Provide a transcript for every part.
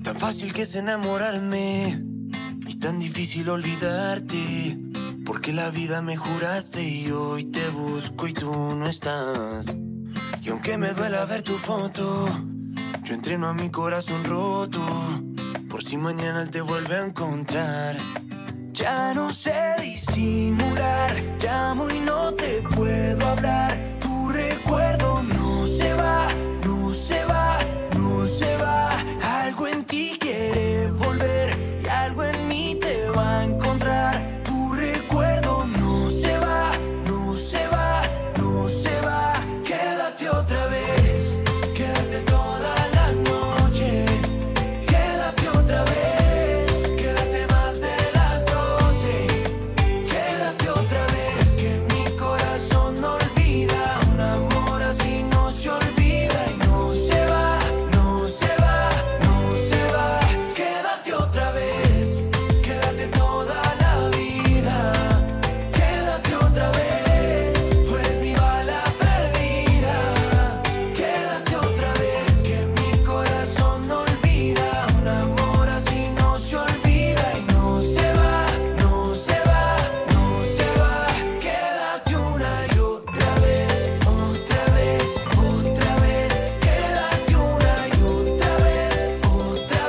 Tan fácil que es enamorarme y tan difícil olvidarte, porque la vida me juraste y hoy te busco y tú no estás. Y aunque me duela ver tu foto, yo entreno a mi corazón roto, por si mañana él te vuelve a encontrar. Ya no sé disimular, llamo y no te puedo hablar. Tu recuerdo no se va, no se va, no se va. Algo en ti quiere volver y algo en mí te va a encontrar. Tu recuerdo no se va, no se va, no se va. Quédate otra vez, quédate toda la noche. Quédate otra vez, quédate más de las 12. Quédate otra vez, que mi corazón no olvida. Un amor así no se olvida y no se va, no se va, no se va. Quédate otra vez, quédate toda la vida. Quédate otra vez, tú eres mi bala perdida. Quédate otra vez, que mi corazón no olvida. Un amor así no se olvida y no se va, no se va, no se va. Quédate una y otra vez, otra vez, otra vez. Quédate una y otra vez, otra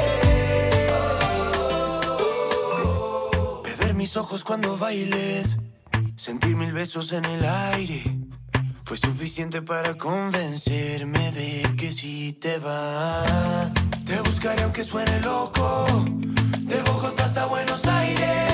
vez. Perder mis ojos cuando bailes, sentir 1000 besos en el aire, fue suficiente para convencerme de que si te vas, te buscaré aunque suene loco, de Bogotá hasta Buenos Aires.